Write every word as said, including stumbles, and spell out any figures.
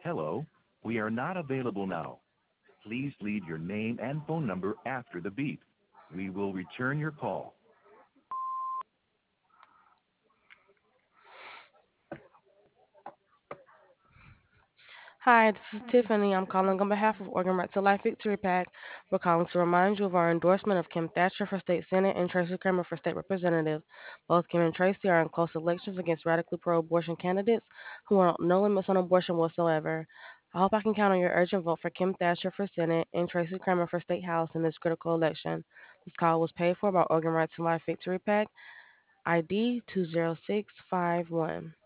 Hello, we are not available now. Please leave your name and phone number after the beep. We will return your call. Hi, this is Tiffany. I'm calling on behalf of Organ Right to Life Victory PAC. We're calling to remind you of our endorsement of Kim Thatcher for state senate and Tracy Kramer for state representative. Both Kim and Tracy are in close elections against radically pro-abortion candidates who want no limits on abortion whatsoever. I hope I can count on your urgent vote for Kim Thatcher for Senate and Tracy Kramer for State House in this critical election. This call was paid for by Organ Right to Life Victory PAC, I D two zero six five one.